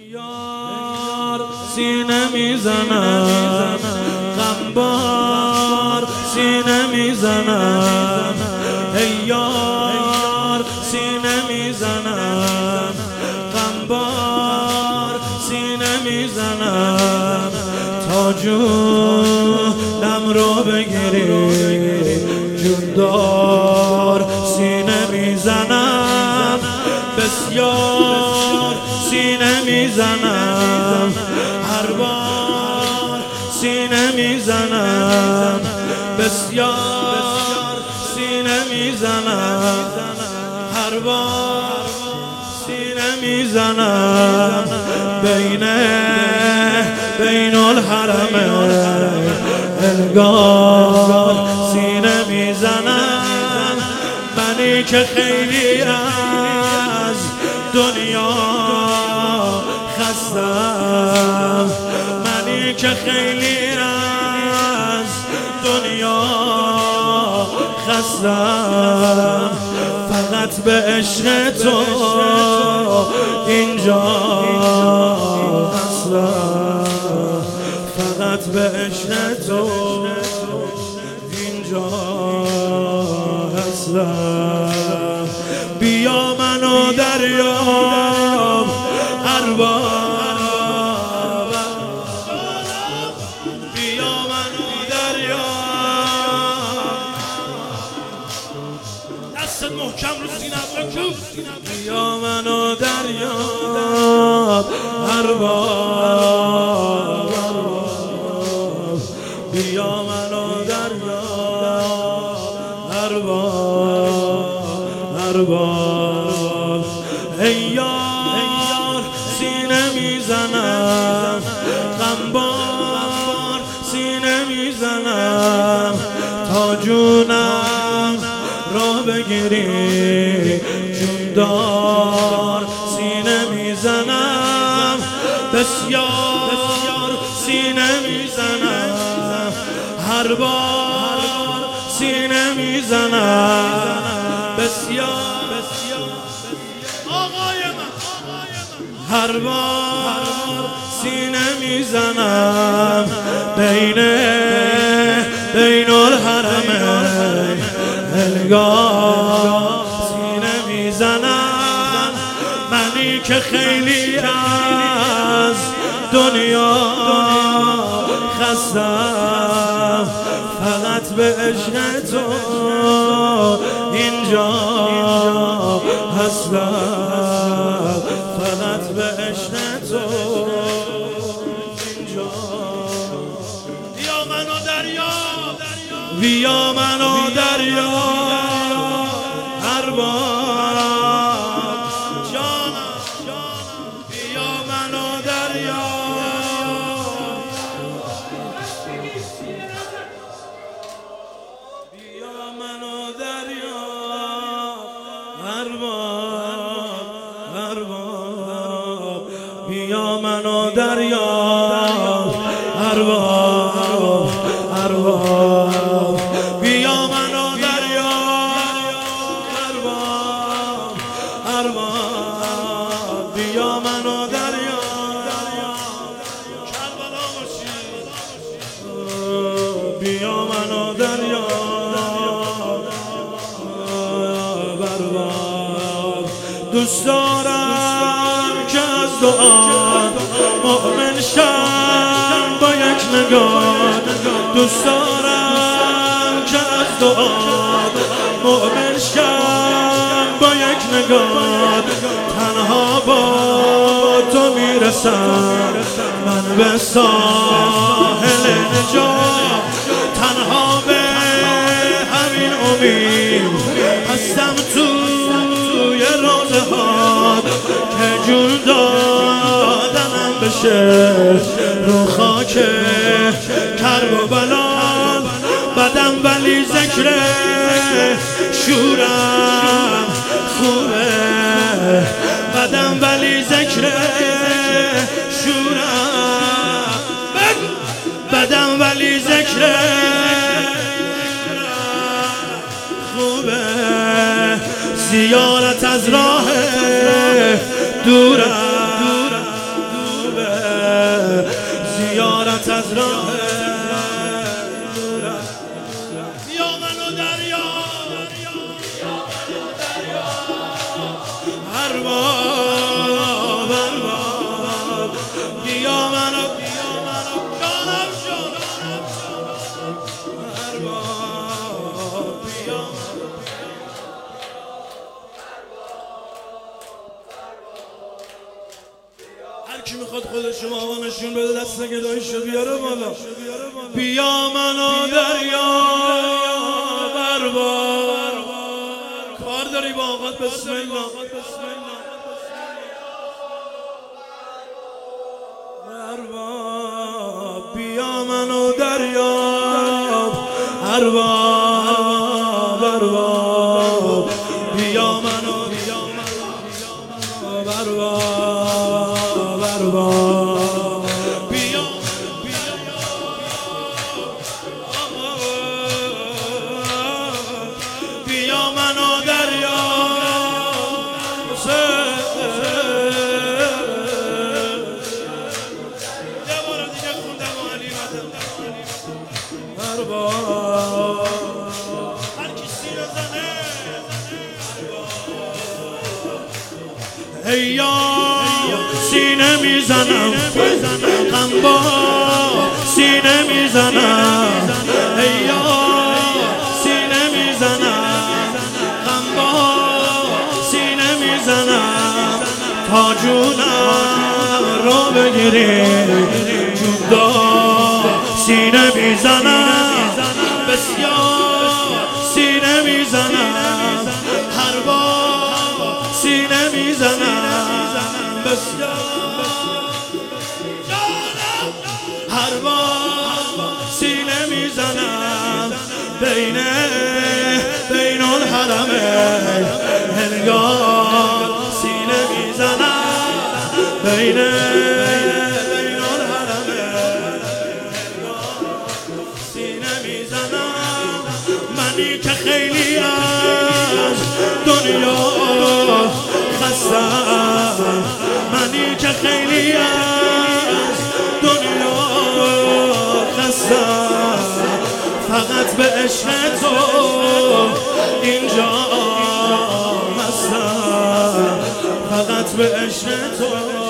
یار سینه میزنم، غمبار سینه میزنم، ای یار سینه میزنم، غمبار سینه میزنم، تا جونم رو بگیری جوندار سینه میزنم، بسیار سینه میزنم، هر بار سینه میزنم، بسیار سینه میزنم، هر بار سینه میزنم، بین الحرم انگار سینه میزنم، منی که خیلی از دنیا خستم، منی که خیلی از دنیا خستم، فقط به عشق تو اینجا هستم، فقط به عشق تو اینجا هستم، بیا منو دریاب ارباب، بیا منو دریاب، دستت محکم رو سینه‌ت بکوب، بیا منو دریاب ارباب، بیا منو دریاب ارباب، ای یار سینه میزنم، غمبار سینه میزنم، تا جونم را بگیری جوندار سینه میزنم، بسیار سینه میزنم، هر بار سینه میزنم، بسیار آقای من، هر بار سینه میزنم، بین الحرم انگار سینه میزنم، منی که خیلی از دنیا خستم، فقط به عشق تو اینجا هستم، فقط به عشق تو اینجا، بیا منو دریاب، بیا منو دریاب ارباب، جانم بیا منو دریاب، بیا منو دریاب ارباب، بیا منو دریاب ارباب، بیا منو دریاب ارباب، بیا منو دریاب، کربلا باشی، بیا منو دریاب ارباب، دوست دارم که از دعا مؤمن شم با یک نگاه، دوست دارم که از دعا مؤمن شم با یک نگاه، تنها با تو میرسم من به ساحل نجات، تنها به همین امید هستم توی روزهات که جون دادنم بشه رو خاک کرب و بلال، بدم ولی ذکر شورم خوبه، بدم ولی ذکر شورم، بدم ولی ذکر خوبه، زیارت از راه دورم، بیات از راه بیا منو دریا ارباب ارباب بیا منو جانم ارباب بیا هر کی میخواد خودش آقا نشون بده دست گداییشو بیاره بالا بیا منو دریا ارباب کار داری با آقات بسم الله ارباب بیا منو دریا ارباب ارباب بیا منو ارباب ارباب بیا منو دریا هر کی سینه زنه هیا سینه میزنم غم با سینه میزنم هیا سینه میزنم غم با سینه میزنم تا جونم رو بگیری جدا سینه میزنم بسیار سینه میزنم هر بار سینه میزنم بسیار هر بار سینه میزنم بین الحرمین هنگام سینه میزنم بین منی که خیلی از دنیا خستم منی که خیلی از دنیا خستم فقط به عشق تو اینجا هستم فقط به عشق تو